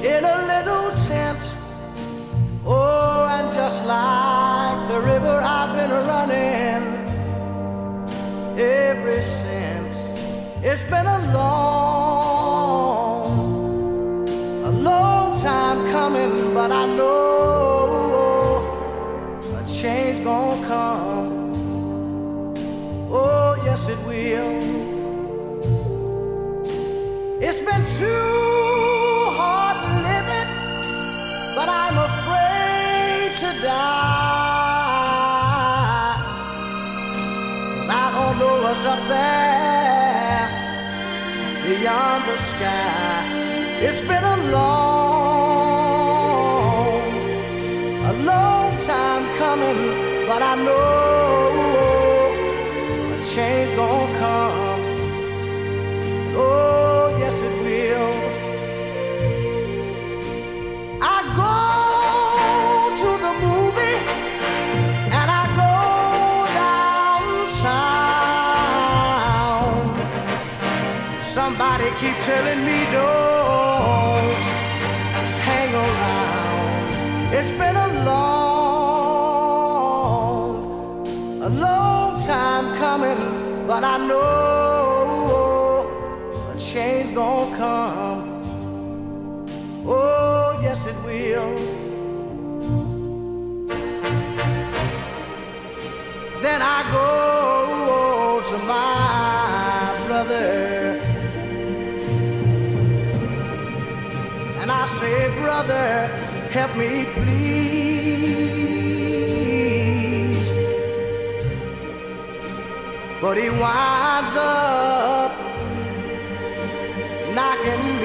in a little tent. Oh, and just like the river I've been running ever since. It's been a long time coming, but I know a change gonna come. Oh, yes it will. It's been too hard living, but I'm afraid to die. 'Cause I don't know what's up there beyond the sky. It's been a long time coming, but I know a change gonna come. Oh, yes it will. I go to the movie and I go downtown. Somebody keep telling me don't hang around. It's been a long time coming, but I know a change gonna come. Oh, yes it will. Then I go to my brother and I say, brother, help me please. But he winds up knocking